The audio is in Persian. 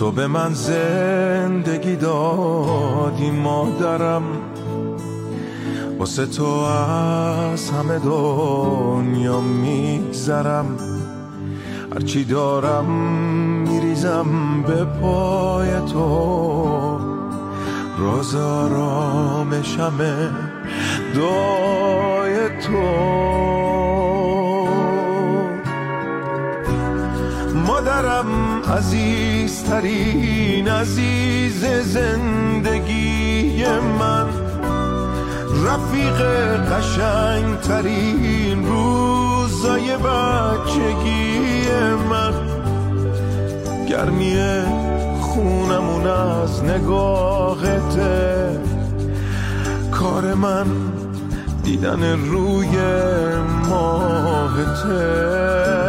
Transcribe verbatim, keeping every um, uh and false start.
تو به من زندگی دادی مادرم، واسه تو از همه دنیا میگذرم، هرچی دارم میریزم به پای تو، راز آرامشمه دعای تو. مادرم عزیزترین عزیز زندگی من، رفیق قشنگترین روزای بچگی من، گرمی خونمون از نگاهته، کار من دیدن روی ماهته.